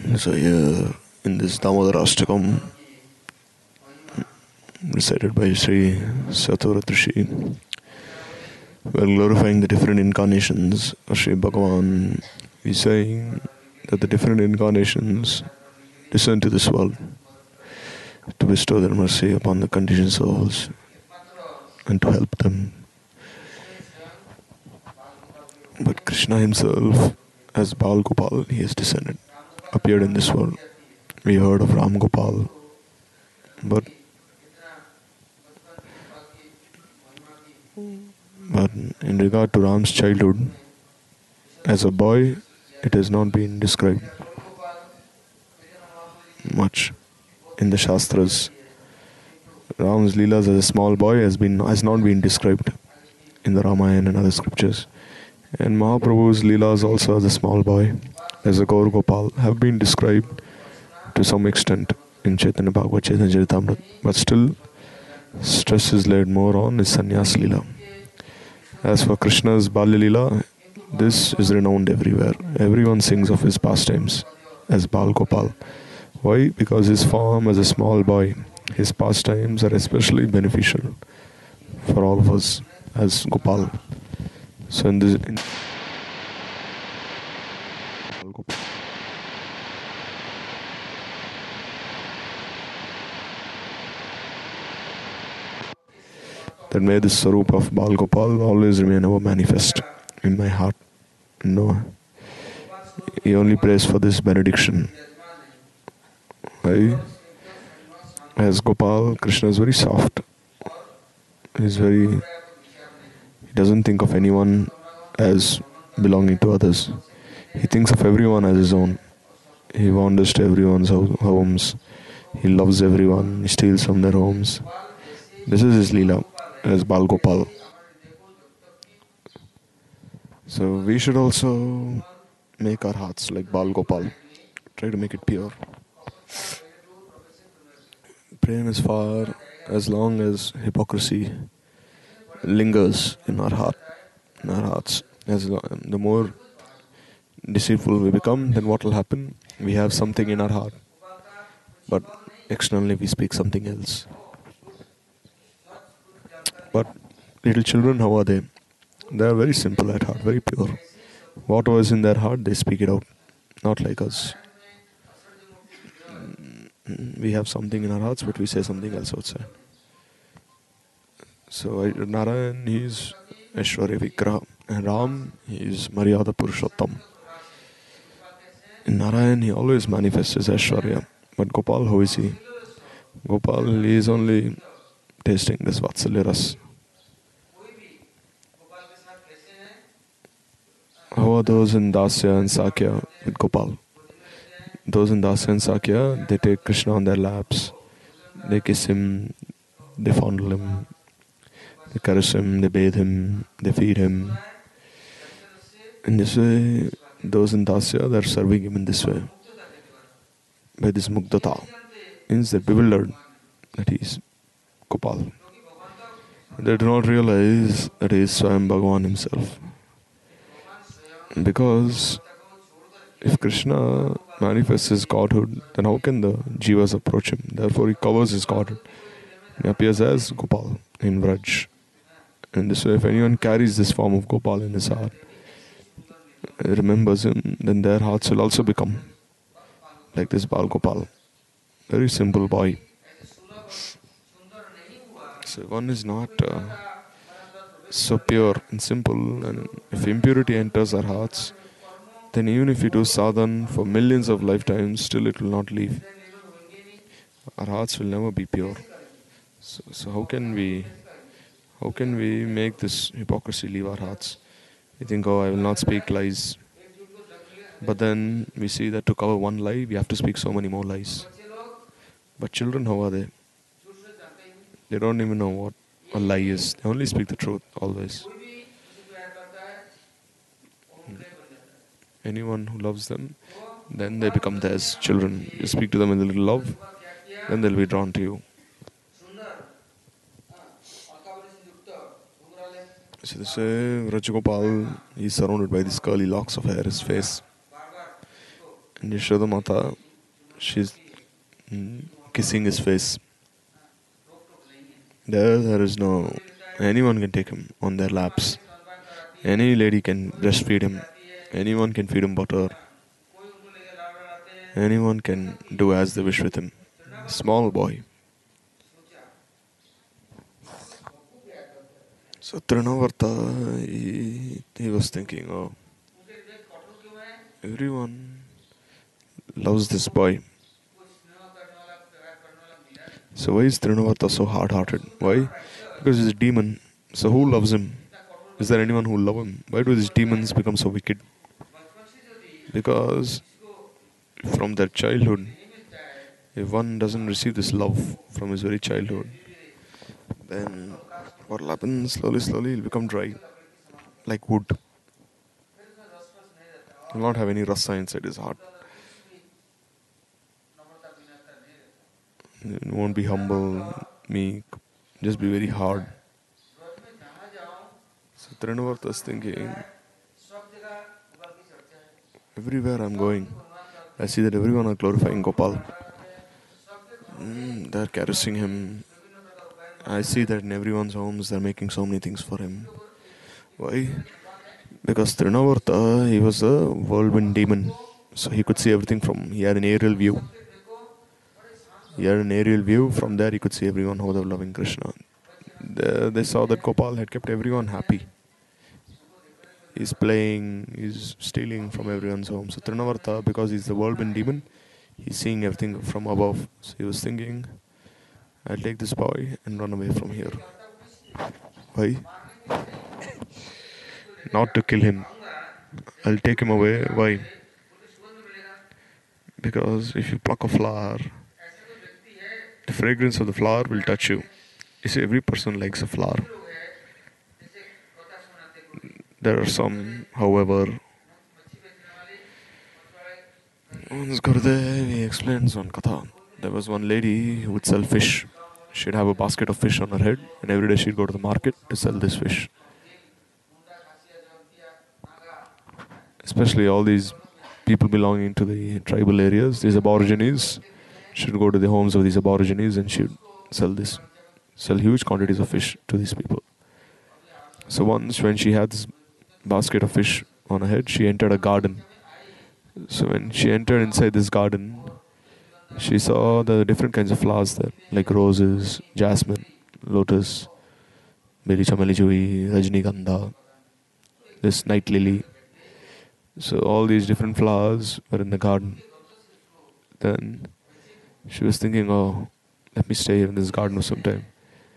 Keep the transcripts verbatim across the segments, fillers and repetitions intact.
So here in this Damodarashtakam recited by Sri Satvrat Rishi, while glorifying the different incarnations of Sri Bhagavan, he's saying that the different incarnations descend to this world to bestow their mercy upon the conditioned souls and to help them. But Krishna himself, as Bal Gopal, he has descended, appeared in this world. We heard of Ram Gopal, but but in regard to Ram's childhood, as a boy, it has not been described much in the Shastras. Ram's Leelas as a small boy has been has not been described in the Ramayana and other scriptures. And Mahaprabhu's Leelas also as a small boy, as a Gaur Gopal, have been described to some extent in Chaitanya Bhagavat, Chaitanya Charitamrita. But still, stress is laid more on his Sannyas Leela. As for Krishna's Balya Leela, this is renowned everywhere. Everyone sings of his pastimes as Bal Gopal. Why? Because his form as a small boy, his pastimes are especially beneficial for all of us as Gopal. So in this in that may the Sarup of Bal Gopal always remain ever manifest in my heart. No, he only prays for this benediction. I, as Gopal, Krishna is very soft. He's very, he doesn't think of anyone as belonging to others. He thinks of everyone as his own. He wanders to everyone's homes. He loves everyone. He steals from their homes. This is his Leela as Bal Gopal. So we should also make our hearts like Bal Gopal. Try to make it pure. Prem as far as long as hypocrisy lingers in our heart, in our hearts. As lo- the more deceitful we become, then what will happen? We have something in our heart, but externally we speak something else. But little children, how are they? They are very simple at heart, very pure. What was in their heart, they speak it out. Not like us. We have something in our hearts, but we say something else outside. So Narayan, he is Aishwarya Vigraha, and Ram, he is Maryada Purushottam. In Narayan, he always manifests as Aishwarya, but Gopal, how is he? Gopal, he is only tasting this Vatsalya Ras. How are those in Dasya and Sakya with Gopal? Those in Dasya and Sakya, they take Krishna on their laps, they kiss him, they fondle him, they caress him, they bathe him, they feed him. In this way, those in Dasya, they are serving him in this way. By this Mugdata, means they're bewildered that he is Gopal. They do not realize that he is Swayam Bhagavan himself. Because if Krishna manifests his godhood, then how can the jivas approach him? Therefore, he covers his godhood. He appears as Gopal in Vraj. And this way, if anyone carries this form of Gopal in his heart, remembers him, then their hearts will also become like this Bal Gopal. Very simple boy. So one is not uh, so pure and simple, and if impurity enters our hearts, then even if we do sadhan for millions of lifetimes, still it will not leave. Our hearts will never be pure. So, so how can we how can we make this hypocrisy leave our hearts? We think, oh, I will not speak lies. But then we see that to cover one lie, we have to speak so many more lies. But children, how are they? They don't even know what a lie is. They only speak the truth, always. Anyone who loves them, then they become theirs. Children, you speak to them with a little love, then they'll be drawn to you. So they say Rajagopal is surrounded by these curly locks of hair, his face. And Yashoda Mata, she's mm, kissing his face. There, there is no. Anyone can take him on their laps. Any lady can breastfeed him. Anyone can feed him butter. Anyone can do as they wish with him. Small boy. So Trinavarta, he, he was thinking, oh, everyone loves this boy. So why is Trinavarta so hard-hearted? Why? Because he's a demon. So who loves him? Is there anyone who love him? Why do these demons become so wicked? Because from their childhood, if one doesn't receive this love from his very childhood, then what will happen? Slowly, slowly, he'll become dry, like wood. He'll not have any rasa inside his heart. He won't be humble, meek, just be very hard. So Trinavarta is thinking, everywhere I'm going, I see that everyone are glorifying Gopal. Mm, they're caressing him. I see that in everyone's homes they're making so many things for him. Why? Because Trinavarta, he was a whirlwind demon. So he could see everything from, he had an aerial view. He had an aerial view, from there he could see everyone how they were loving Krishna. They, they saw that Gopal had kept everyone happy. He's playing, he's stealing from everyone's home. So Trinavarta, because he's the whirlwind demon, he's seeing everything from above. So he was thinking, I'll take this boy and run away from here. Why? Not to kill him. I'll take him away. Why? Because if you pluck a flower, the fragrance of the flower will touch you. You see, every person likes a flower. There are some, however, once Gurudev, he explains on Katha, there was one lady who would sell fish. She'd have a basket of fish on her head, and every day she'd go to the market to sell this fish. Especially all these people belonging to the tribal areas, these aborigines, she'd go to the homes of these aborigines and she'd sell this, sell huge quantities of fish to these people. So once when she had this basket of fish on her head, she entered a garden. So when she entered inside this garden, she saw the different kinds of flowers there, like roses, jasmine, lotus, Beli Chameli Rajnigandha, this night lily. So all these different flowers were in the garden. Then she was thinking, oh, let me stay here in this garden for some time.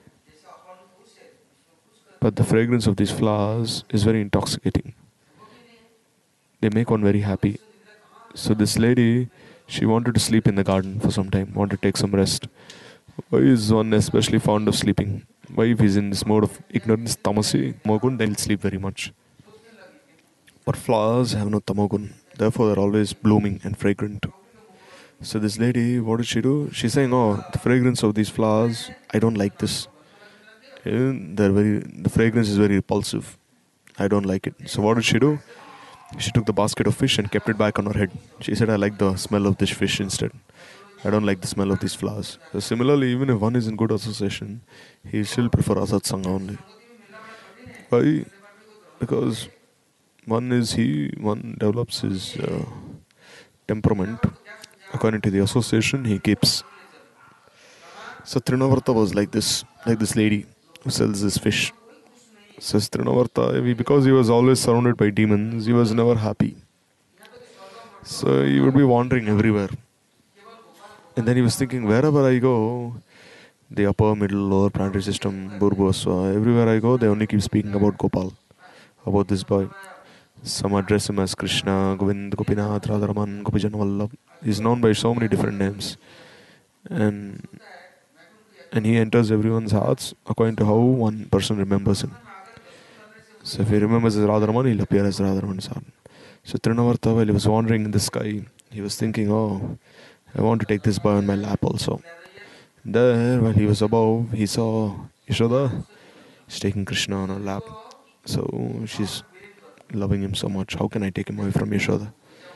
But the fragrance of these flowers is very intoxicating. They make one very happy. So this lady, she wanted to sleep in the garden for some time, wanted to take some rest. Why is one especially fond of sleeping? Why if he's in this mode of ignorance, tamasi, tamogun, then he'll sleep very much. But flowers have no tamogun, therefore they're always blooming and fragrant. So this lady, what did she do? She's saying, oh, the fragrance of these flowers, I don't like this. They're very, the fragrance is very repulsive. I don't like it. So what did she do? She took the basket of fish and kept it back on her head. She said, I like the smell of this fish instead. I don't like the smell of these flowers. So similarly, even if one is in good association, he still prefer Asat Sangha only. Why? Because one is he, one develops his uh, temperament. According to the association, he keeps. So Trinavarta was like this, like this lady who sells this fish. Says Trinavarta, because he was always surrounded by demons, he was never happy. So he would be wandering everywhere. And then he was thinking, wherever I go, the upper, middle, lower planetary system, Burgoswa, everywhere I go, they only keep speaking about Gopal, about this boy. Some address him as Krishna, Govind, Gopinath, Radharaman, Gopijan Vallabh. He's known by so many different names. And, and he enters everyone's hearts according to how one person remembers him. So if he remembers as Radharaman, he'll appear as Radharaman's heart. So Trinavarta, while he was wandering in the sky, he was thinking, oh, I want to take this boy on my lap also. There, while he was above, he saw Yashoda. She's taking Krishna on her lap. So she's loving him so much. How can I take him away from Yashoda?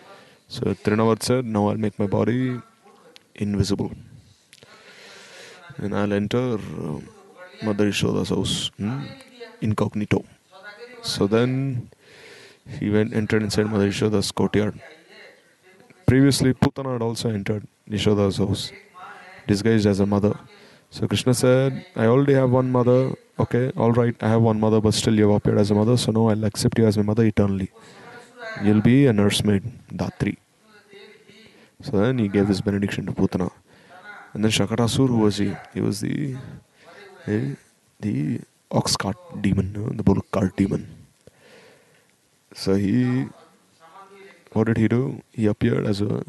So Trinavat said, now I'll make my body invisible and I'll enter uh, Mother Yashoda's house, hmm, incognito. So then he went entered inside Mother Yashoda's courtyard. Previously, Putana had also entered Yashoda's house, disguised as a mother. So Krishna said, I already have one mother. Okay, alright, I have one mother, but still you have appeared as a mother, so now I'll accept you as my mother eternally. You'll be a nursemaid, Datri. So then he gave this benediction to Putana. And then Shakatasur, who was he? He was the eh, the ox cart demon, no? The bull cart demon. So he, what did he do? He appeared as a,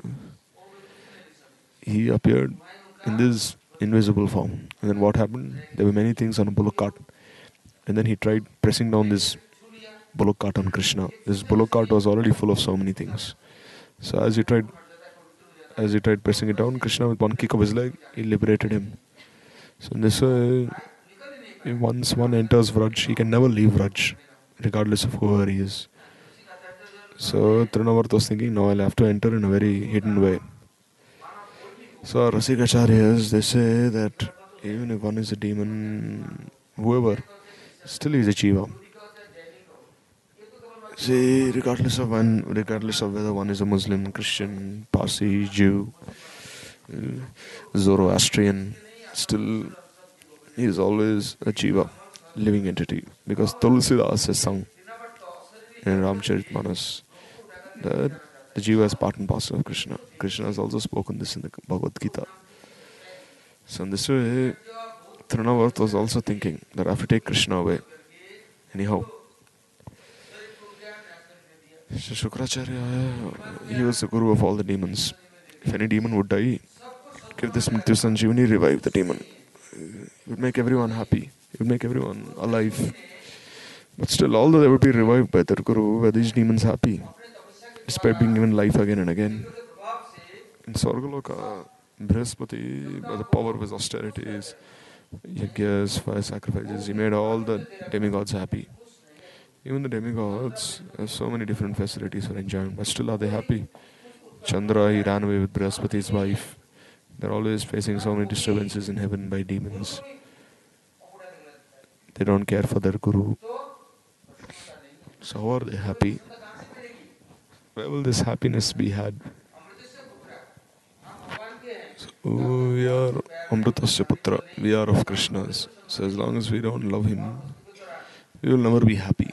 he appeared in this invisible form. And then what happened? There were many things on a bullock cart. And then he tried pressing down this bullock cart on Krishna. This bullock cart was already full of so many things. So as he tried, as he tried pressing it down, Krishna with one kick of his leg, he liberated him. So in this way, once one enters Vraj, he can never leave Vraj, regardless of whoever he is. So Trinavarta was thinking, now I'll have to enter in a very hidden way. So Rasikacharyas, they say that even if one is a demon, whoever, still is a Jiva. See, regardless of one, regardless of whether one is a Muslim, Christian, Parsi, Jew, Zoroastrian, still he is always a Jiva, living entity. Because Tulsidas has sung in Ramcharitmanas that the Jiva is part and parcel of Krishna. Krishna has also spoken this in the Bhagavad Gita. So in this way, Trinavarta was also thinking that I have to take Krishna away. Anyhow, so Shukracharya, he was the guru of all the demons. If any demon would die, give this Mrityu Sanjeevani, revive the demon. It would make everyone happy. It would make everyone alive. But still, although they would be revived by their guru, were these demons happy? Despite being given life again and again. In Swargaloka, Brihaspati, by the power of his austerities, yagyas, fire sacrifices, he made all the demigods happy. Even the demigods have so many different facilities for enjoyment, but still are they happy? Chandra, he ran away with Brihaspati's wife. They're always facing so many disturbances in heaven by demons. They don't care for their guru. So how are they happy? Where will this happiness be had? So we are Amritasya Putra. We are of Krishna's. So as long as we don't love him, we will never be happy.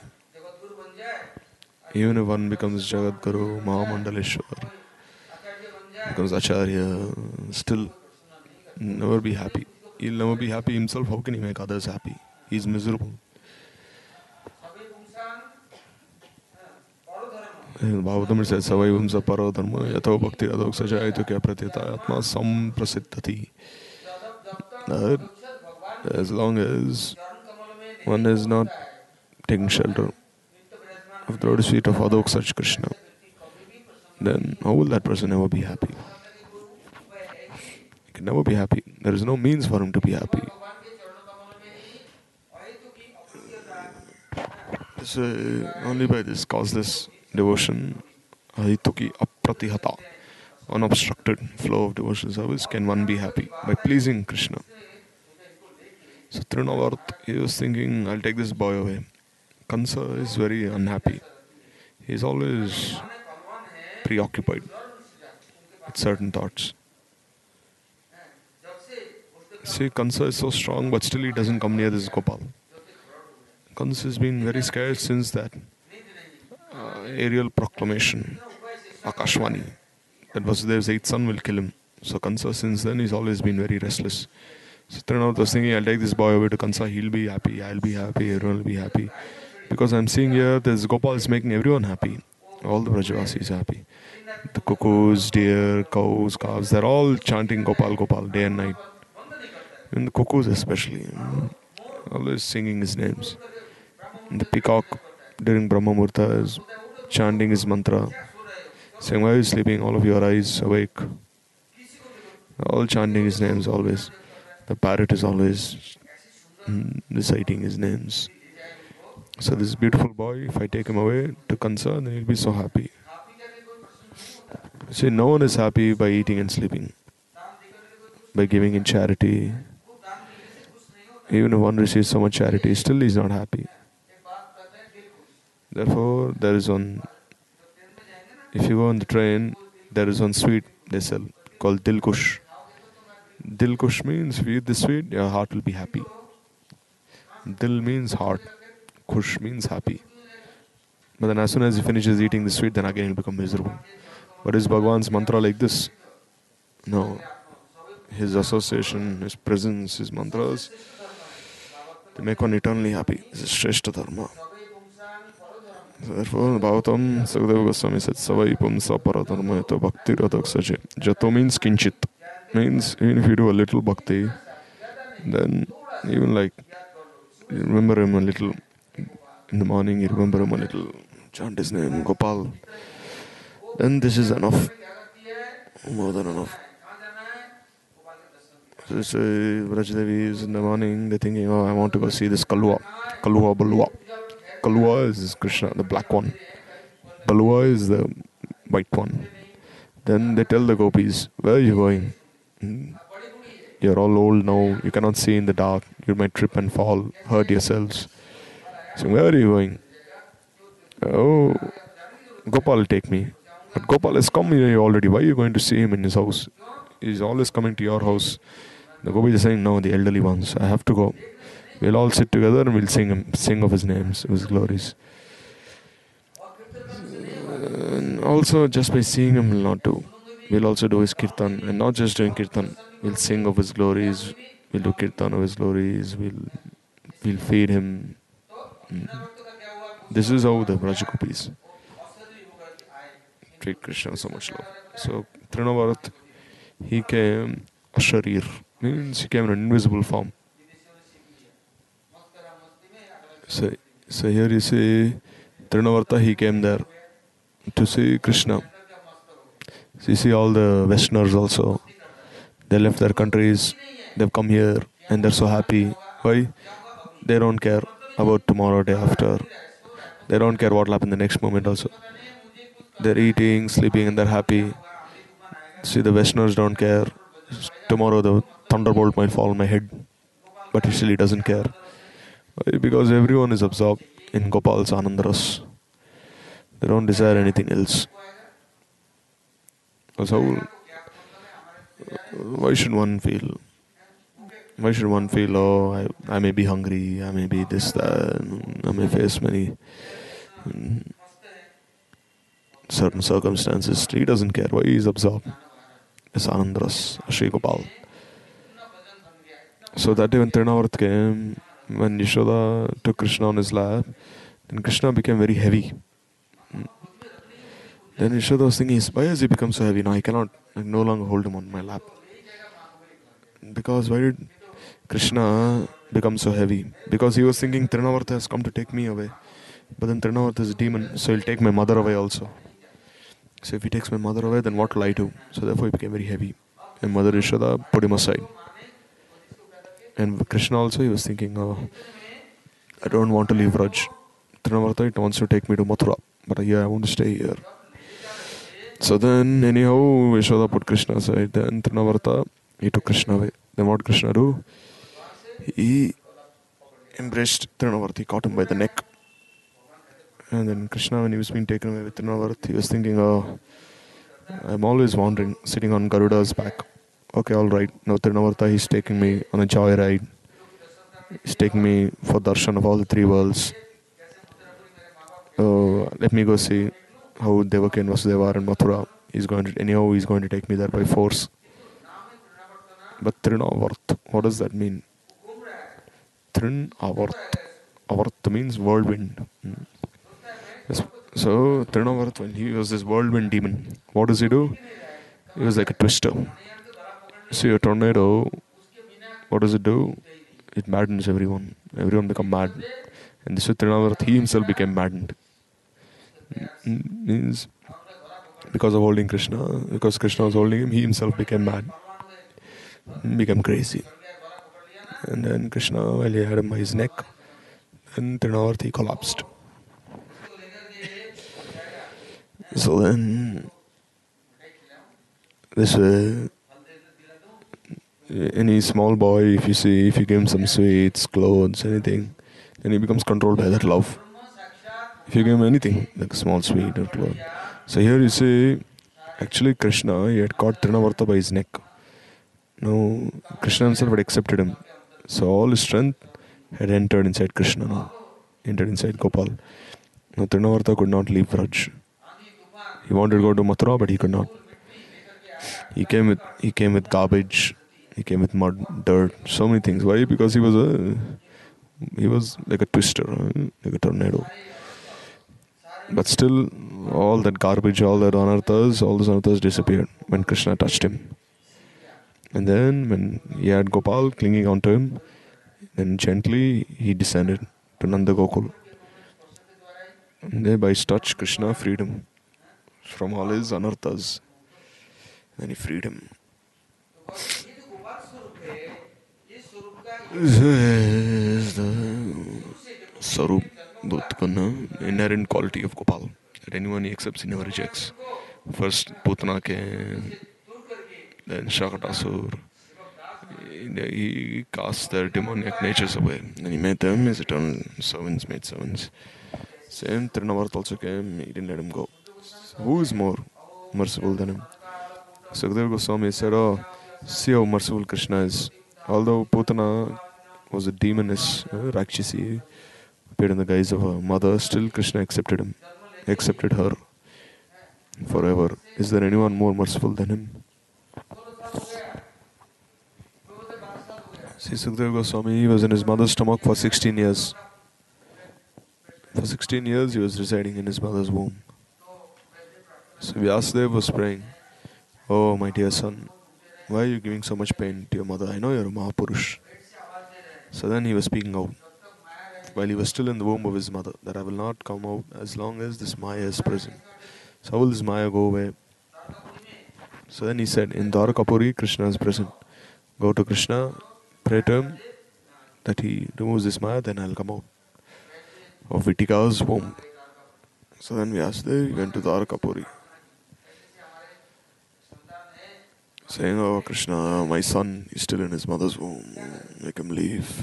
Even if one becomes Jagat Guru, Mahamandaleshwar, becomes Acharya, still never be happy. He'll never be happy himself. How can he make others happy? He's miserable. Bhagavatam says, Savai Vamsa Paro Dharma Yatho Bhakti Adok Sajayatu Kya Pratyata Atma Samprasiddhati. As long as one is not taking shelter of the lotus feet of Adok Sach Krishna, then how will that person ever be happy? He can never be happy. There is no means for him to be happy. So only by this causeless devotion, ahituki apratihata, unobstructed flow of devotional service, can one be happy by pleasing Krishna. So Trinavarta, he was thinking, I'll take this boy away. Kansa is very unhappy. He is always preoccupied with certain thoughts. See, Kansa is so strong, but still he doesn't come near this Gopal. Kansa has been very scared since that uh, aerial proclamation, Akashvani, that Vasudev's eighth son will kill him. So Kansa since then he's always been very restless. So Trinavarta was thinking, I'll take this boy away to Kansa, he'll be happy, I'll be happy, everyone will be happy. Because I'm seeing here, this Gopal is making everyone happy. All the Brajavasis happy. The cuckoos, deer, cows, calves, they're all chanting Gopal, Gopal, day and night. Even the cuckoos especially, always singing his names. And the peacock during Brahma Murta is chanting his mantra, saying, why are you sleeping? All of your eyes awake. All chanting his names always. The parrot is always mm, reciting his names. So this beautiful boy, if I take him away to Kansa, then he'll be so happy. See, no one is happy by eating and sleeping, by giving in charity. Even if one receives so much charity, still he's not happy. Therefore, there is one. If you go on the train, there is one sweet they sell called Dilkush. Dilkush means if you eat the sweet, your heart will be happy. Dil means heart, Kush means happy. But then as soon as he finishes eating the sweet, then again he'll become miserable. But is Bhagwan's mantra like this? No. His association, his presence, his mantras, they make one eternally happy. This is Shrestha Dharma. So therefore, Bhagavatam, Sukadeva Goswami said, Savai Pumsa Paradharma Yato Bhakti Radhak Sache. Jato means kinchit. Means even if you do a little bhakti, then even like, you remember him a little. In the morning, you remember him a little. Chant his name, Gopal. Then this is enough. More than enough. So, so Vrajdevi is in the morning, they're thinking, oh, I want to go see this Kalua. Kalua Balua. Kalua is Krishna, the black one. Balua is the white one. Then they tell the gopis, where are you going? Hmm. You're all old now, you cannot see in the dark, you might trip and fall, hurt yourselves. So where are you going? Oh, Gopal will take me. But Gopal has come here already. Why are you going to see him in his house? He's always coming to your house. The gopis are saying, no, the elderly ones. I have to go. We'll all sit together and we'll sing him, sing of his names, of his glories. And also, just by seeing him, we'll not do. We'll also do his kirtan. And not just doing kirtan. We'll sing of his glories. We'll do kirtan of his glories. We'll, we'll feed him. This is how the Brajagopis treat Krishna so much love. So Trinavarat, he came Asharir, means he came in an invisible form. So, so here you see Trinavarta, he came there to see Krishna. So you see all the Westerners also, they left their countries, they've come here and they're so happy. Why? They don't care about tomorrow, day after. They don't care what will happen the next moment also. They're eating, sleeping, and they're happy. See, the Westerners don't care. Tomorrow the thunderbolt might fall on my head. But he still doesn't care. Why? Because everyone is absorbed in Gopal's Anandaras. They don't desire anything else. So, why should one feel? Why should one feel, oh, I, I may be hungry, I may be this, that, I may face many um, certain circumstances. He doesn't care. Why? He is absorbed. It's Anandras, Shri Gopal. So that day when Trinavarat came, when Yashoda took Krishna on his lap, then Krishna became very heavy. Then Yashoda was thinking, why has he become so heavy? Now I cannot I no longer hold him on my lap. Because why did Krishna become so heavy? Because he was thinking Trinavarta has come to take me away. But then Trinavarta is a demon, so he'll take my mother away also. So if he takes my mother away, then what will I do? So therefore he became very heavy. And Mother Yashoda put him aside. And Krishna also, he was thinking, oh, I don't want to leave Vraj. Trinavarta, it wants to take me to Mathura. But here I want to stay here. So then anyhow, Yashoda put Krishna aside. Then Trinavarta, he took Krishna away. Then what Krishna do? He embraced Trinavarta, he caught him by the neck. And then Krishna, when he was being taken away with Trinavarta, he was thinking, oh, I'm always wandering, sitting on Garuda's back. Okay, alright, now Trinavarta, he's taking me on a joy ride. He's taking me for darshan of all the three worlds. Oh, let me go see how Devaki and Vasudeva are in Mathura. He's going to, anyhow, he's going to take me there by force. But Trinavarta, what does that mean? Trinavarta. Avarta means whirlwind. Hmm. So, Trinavarta, when he was this whirlwind demon, what does he do? He was like a twister. See, a tornado, what does it do? It maddens everyone. Everyone become mad. And this way Trinavarta, he himself became maddened. Mm, means, because of holding Krishna, because Krishna was holding him, he himself became mad. Became crazy. And then Krishna, while he had him by his neck, then Trinavarta, he collapsed. So then, this uh, any small boy, if you see, if you give him some sweets, clothes, anything, then he becomes controlled by that love. If you give him anything, like a small sweet or cloth. So here you see, actually Krishna, he had caught Trinavarta by his neck. Now, Krishna himself had accepted him. So all his strength had entered inside Krishna now, entered inside Gopal. Now Trinavarta could not leave Vraj. He wanted to go to Mathura, but he could not. He came with he came with garbage. He came with mud, dirt, so many things. Why? Because he was a he was like a twister, uh, like a tornado. But still, all that garbage, all that anarthas, all those anarthas disappeared when Krishna touched him. And then when he had Gopal clinging onto him, then gently he descended to Nanda Gokul. And there by his touch, Krishna freed him from all his anarthas. Then he freed him. This is the Sarup, the Utpanna, inherent quality of Gopal. That anyone he accepts, he never rejects. First Putana came, then Shakatasur. He cast their demoniac natures away. And he made them his eternal servants, made servants. Same Trinavarta also came, he didn't let him go. So who is more merciful than him? Sukadeva Goswami said, oh, see how merciful Krishna is. Although Putana was a demoness, uh, Rakshasi, appeared in the guise of a mother, still Krishna accepted him, accepted her forever. Is there anyone more merciful than him? See, Sukadeva Goswami was in his mother's stomach for sixteen years. For sixteen years he was residing in his mother's womb. So Vyasadeva was praying, oh my dear son, why are you giving so much pain to your mother? I know you're a Mahapurush. So then he was speaking out, while he was still in the womb of his mother, that I will not come out as long as this Maya is present. So how will this Maya go away? So then he said, in Dwarakapuri, Krishna is present. Go to Krishna, pray to him that he removes this Maya, then I'll come out of Vitika's womb. So then Vyasadeva went to Dwarakapuri, saying, oh Krishna, my son is still in his mother's womb, make him leave.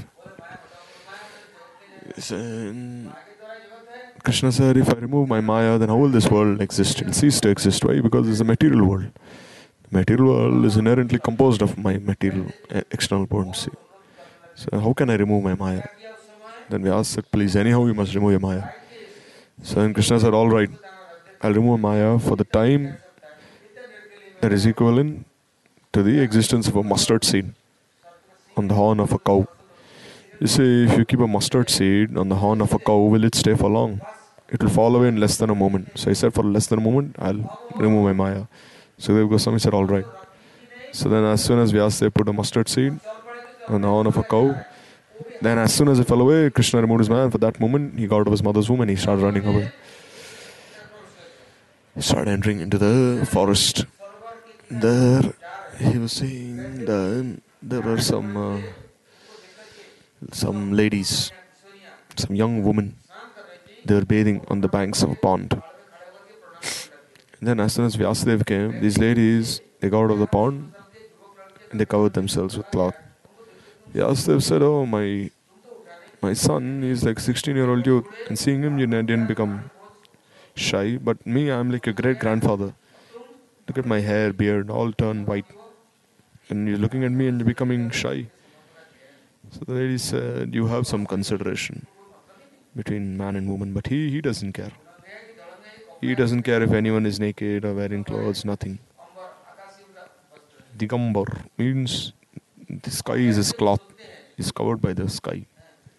And Krishna said, if I remove my Maya, then how will this world exist? It will cease to exist. Why? Because it's a material world. The material world is inherently composed of my material external potency. So how can I remove my Maya? Then Vyasa said, please, anyhow you must remove your Maya. So then Krishna said, all right, I'll remove Maya for the time that is equivalent to the existence of a mustard seed on the horn of a cow. You see, if you keep a mustard seed on the horn of a cow, will it stay for long? It will fall away in less than a moment. So I said, for less than a moment, I'll remove my Maya. So Sukadeva Goswami said, all right. So then as soon as Vyasa put a mustard seed on the horn of a cow, then as soon as it fell away, Krishna removed his Maya, and for that moment, he got out of his mother's womb and he started running away. He started entering into the forest. There, he was seeing that there were some uh, some ladies, some young women. They were bathing on the banks of a pond. And then as soon as Vyasadeva came, these ladies, they got out of the pond and they covered themselves with cloth. Vyasadeva said, oh, my my son is like sixteen-year-old youth, and seeing him, you didn't become shy. But me, I'm like a great-grandfather. Look at my hair, beard, all turned white. And you're looking at me and you're becoming shy. So the lady said, you have some consideration between man and woman, but he, he doesn't care. He doesn't care if anyone is naked or wearing clothes, nothing. Digambar means the sky is his cloth, is covered by the sky.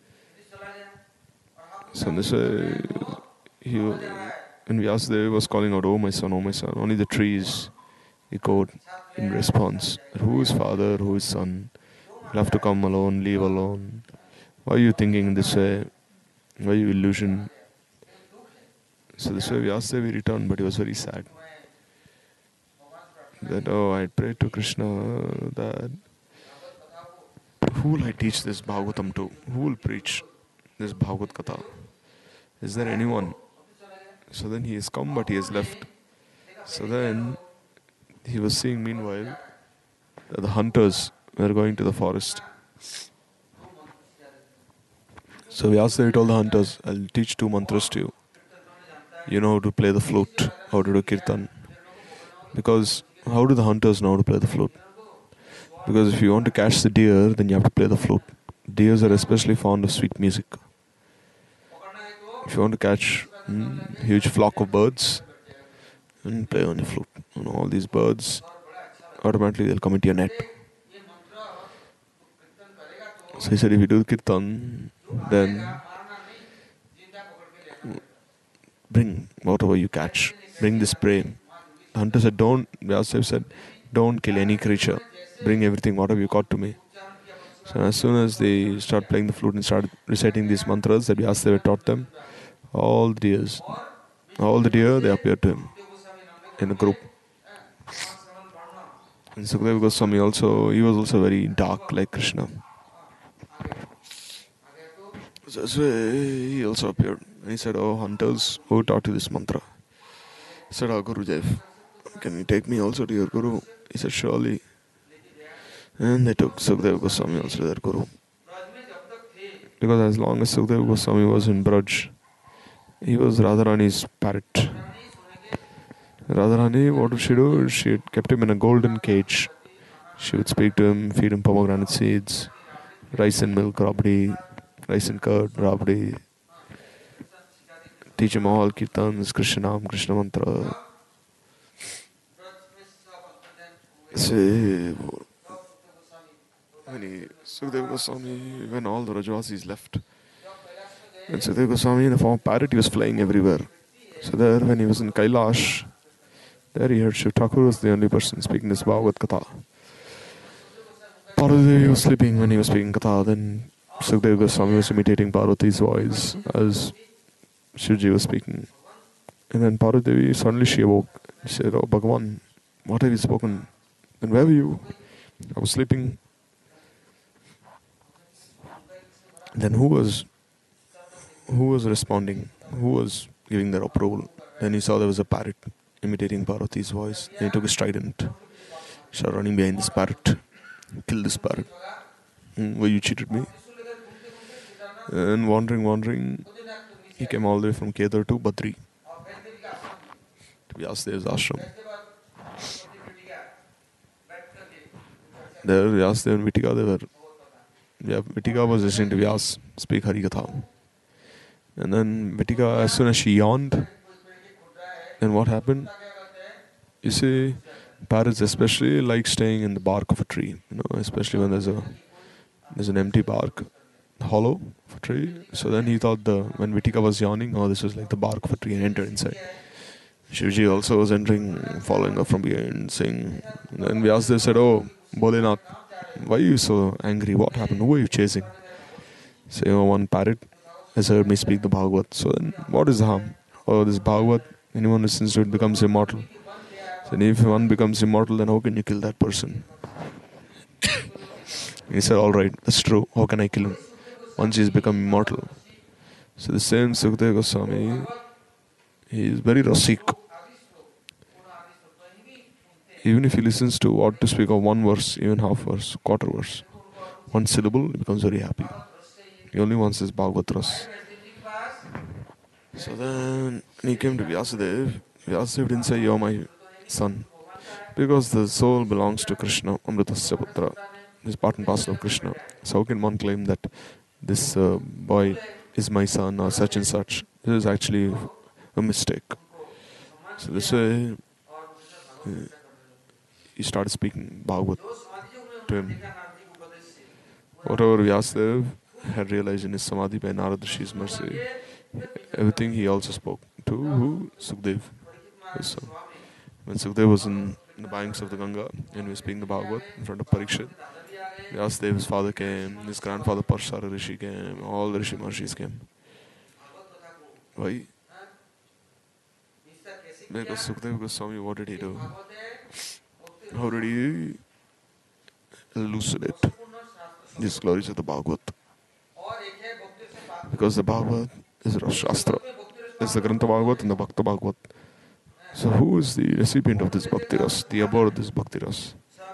So this way, he, when Vyasadeva was calling out, oh my son, oh my son, only the trees echoed in response. Who is father, who is son? You'll have to come alone, leave alone. Why are you thinking this way? Why are you illusion? So this way Vyasadeva returned, but he was very sad. That, oh, I prayed to Krishna that who will I teach this Bhagavatam to? Who will preach this Bhagavad Katha? Is there anyone? So then he has come, but he has left. So then he was seeing meanwhile that the hunters were going to the forest. So Vyasa told the hunters, I'll teach two mantras to you. You know how to play the flute, how to do kirtan. Because how do the hunters know how to play the flute? Because if you want to catch the deer, then you have to play the flute. Deers are especially fond of sweet music. If you want to catch mm, huge flock of birds, and play on your flute. You know, all these birds, automatically they'll come into your net. So he said, if you do kirtan, then bring whatever you catch. Bring this prey. The hunter said, don't, Vyasadeva said, don't kill any creature. Bring everything, whatever you caught to me. So as soon as they start playing the flute and started reciting these mantras that Vyasadeva taught them, all the deers, all the deer, they appeared to him in a group. And Sukadeva Goswami also, he was also very dark like Krishna. So that's why he also appeared. And he said, oh hunters, who taught you this mantra? He said, oh Gurudev, can you take me also to your Guru? He said, surely. And they took Sukadeva Goswami also to their Guru. Because as long as Sukadeva Goswami was in Braj, he was Radharani's parrot. Radharani, what would she do? She kept him in a golden cage. She would speak to him, feed him pomegranate seeds, rice and milk, rabdi, rice and curd, rabdi. Teach him all kirtans, Krishnam, Krishna mantra. See, when he, Sukadeva Goswami, when all the Rajvasis left, and Sukadeva Goswami in a form of parrot, he was flying everywhere. So there, when he was in Kailash, there he heard Shiv Thakur was the only person speaking this Bhagavad Katha. Parvati was sleeping when he was speaking Katha. Then Sukadeva Goswami was imitating Parvati's voice as Shivji was speaking. And then Parvati, suddenly she awoke. She said, oh Bhagavan, what have you spoken? Then where were you? I was sleeping. Then who was who was responding? Who was giving their approval? Then he saw there was a parrot imitating Parvati's voice. Then he took his trident, started running behind this parrot, killed this parrot. Hmm, well, you cheated me. And wandering, wandering, he came all the way from Kedar to Badri, to Vyasadev's ashram. There, Vyasadeva and Vitika, they were, yeah, Vitika was listening to Vyas speak Harikatha. And then Vitika, as soon as she yawned, then what happened? You see, parrots especially like staying in the bark of a tree, you know, especially when there's a there's an empty bark, hollow of a tree. So then he thought the when Vitika was yawning, oh, this was like the bark of a tree, and entered inside. Shivji also was entering, following her from behind, saying, and then Vyasdev said, oh, Bholenath, why are you so angry? What happened? Who are you chasing? So, you know, one parrot has heard me speak the Bhagavad. So then, what is the harm? Oh, this Bhagavad, anyone listens to it becomes immortal. So if one becomes immortal, then how can you kill that person? He said, all right, that's true. How can I kill him? Once he's become immortal. So the same Sukadeva Goswami, he is very rasik. Even if he listens to what to speak of one verse, even half verse, quarter verse, one syllable, he becomes very happy. He only wants his Bhagavad Ras. So then he came to Vyasadeva. Vyasadeva didn't say, you're my son. Because the soul belongs to Krishna, Amritasya Putra. He's part and parcel of Krishna. So how can one claim that this uh, boy is my son or such and such? This is actually a mistake. So this way, uh, he started speaking Bhagavad to him. Whatever Vyasadeva had realized in his Samadhi by Narad Rishi's mercy, everything he also spoke to who? Sukadeva. So, when Sukadeva was in, in the banks of the Ganga and he was speaking the Bhagavad in front of Parikshit, Vyasadeva, his father came, his grandfather Parshara Rishi came, all the Rishi Marshis came. Why? Because Sukadeva Goswami, what did he do? How did he elucidate these glories of the Bhagavad? Because the Bhagavad is a Shastra. There's the Grantha Bhagavad and the Bhakta Bhagavad. So who is the recipient of this bhakti ras, the abode of this bhakti ras?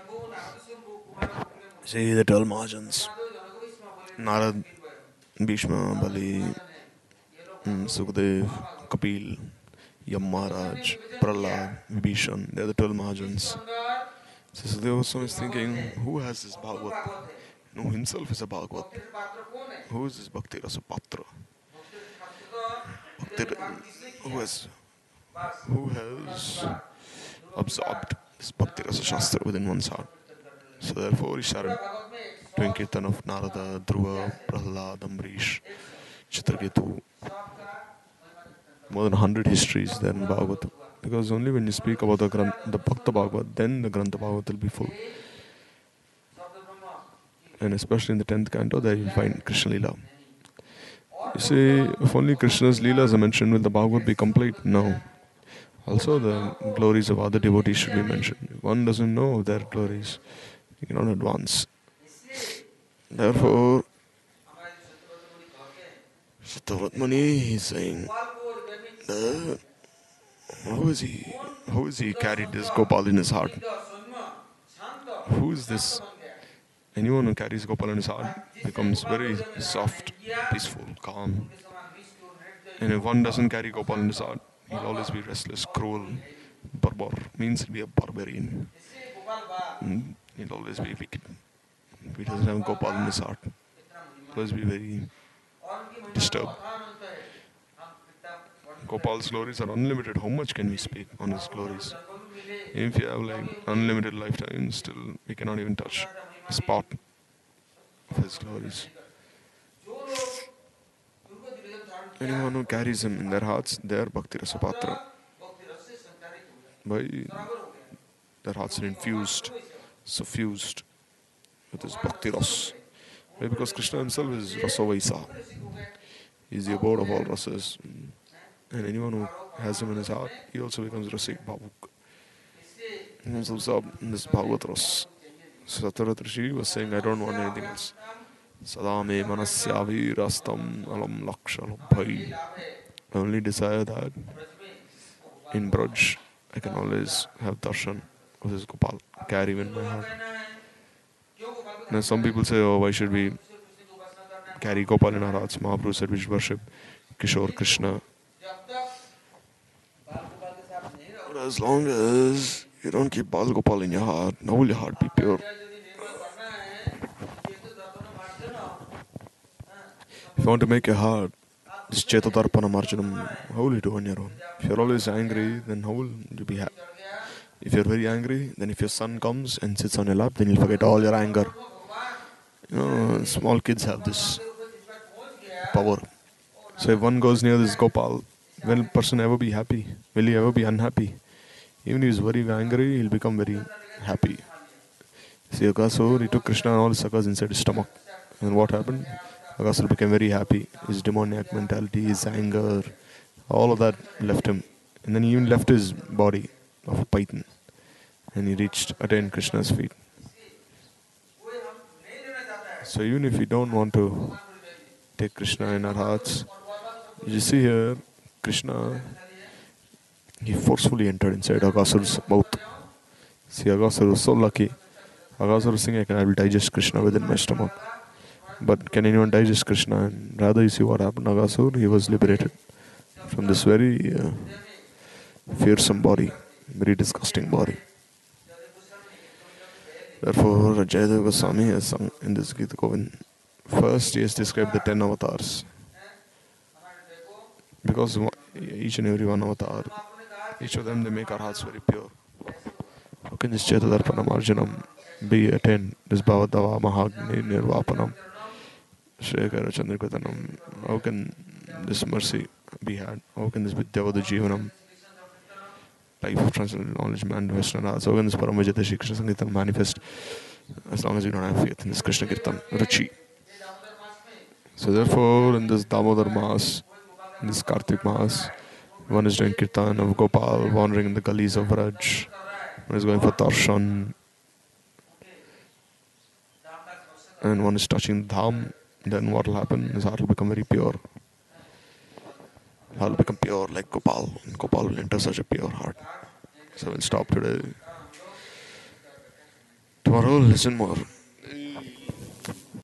See the twelve Mahajans, Narad, Bhishma, Bali, mm, Sukhdev, Kapil, Yam Maharaj, Prahlad, Vibhishan, they are the twelve Mahajans. So Sukadeva Goswami is thinking, who has this Bhagavad? No, himself is a Bhagavad. Who is this Bhakti Rasa Patra? Bhakti, who has, who has absorbed this Bhakti Rasa Shastra within one's heart? So therefore he started doing kirtan of Narada, Dhruva, Prahlad, Amrish, Chitraketu. More than one hundred histories there in Bhagavad. Because only when you speak about the, Gran- the Bhakta Bhagavad, then the Grantha Bhagavad will be full. And especially in the tenth canto, there you find Krishna Leela. You see, if only Krishna's Leelas are mentioned, will the Bhagavad be complete? No. Also, the glories of other devotees should be mentioned. If one doesn't know their glories, you cannot advance. Therefore, Sattvaratmani is saying, uh, how is he? How is he carried this Gopal in his heart? Who is this? Anyone who carries Gopal in his heart becomes very soft, peaceful, calm. And if one doesn't carry Gopal in his heart, he'll always be restless, cruel. Barbar means he'll be a barbarian. Mm, he'll always be wicked. If he doesn't have Gopal in his heart, he'll always be very disturbed. Gopal's glories are unlimited. How much can we speak on his glories? If you have like unlimited lifetime, still we cannot even touch a spot of his glories. Anyone who carries him in their hearts, they are Bhakti Rasa Patra. By their hearts are infused, suffused with this Bhakti Ras. Why? Because Krishna himself is Rasa Vaisa. He is the abode of all rasas. And anyone who has him in his heart, he also becomes Rasik Bhavuk. He is absorbed in this Bhagavad Ras. So Sattvarat Rishi was saying, I don't want anything else. Sadame manasyavi rastam alam laksha bhai. I only desire that in Braj I can always have darshan of this Gopal, carry him in my heart. Now some people say, oh, why should we carry Gopal in our hearts? Mahaprabhu said we should worship Kishore Krishna. But as long as you don't keep Bal Gopal in your heart, how will your heart be pure? If you want to make your heart this Chetadarpana Marjanam, how will you do on your own? If you're always angry, then how will you be happy? If you're very angry, then if your son comes and sits on your lap, then you'll forget all your anger. You know, small kids have this power. So if one goes near this Gopal, will a person ever be happy? Will he ever be unhappy? Even if he's very angry, he'll become very happy. See, Akasur, he took Krishna and all his sakhas inside his stomach. And what happened? Akasur became very happy. His demoniac mentality, his anger, all of that left him. And then he even left his body of a python. And he reached, attained Krishna's feet. So even if we don't want to take Krishna in our hearts, you see here, Krishna, he forcefully entered inside Agasur's mouth. See, Agasur was so lucky. Agasur was thinking, I will digest Krishna within my stomach. But can anyone digest Krishna? And rather, you see what happened. Agasur, he was liberated from this very uh, fearsome body, very disgusting body. Therefore, Jayadeva Goswami has sung in this Gita Govind. First, he has described the ten avatars. Because each and every one avatar, each of them, they make our hearts very pure. How can this Chetadarpana Marjanam be attained? This Bhavadava Mahagni Nirvapanam, Shrikara Chandrikatanam. How can this mercy be had? How can this Vidyavada Jivanam, life of transcendental knowledge manifest in us? How can this Paramajata Shri Krishna Sangitam manifest as long as you don't have faith in this Krishna Kirtan, Ruchi? So therefore, in this Damodar Maas, in this Kartik Maas, one is doing Kirtan of Gopal, wandering in the gullies of Raj. One is going for darshan, and one is touching Dham. Then what will happen? His heart will become very pure. I'll become pure like Gopal. And Gopal will enter such a pure heart. So we'll stop today. Tomorrow, listen more.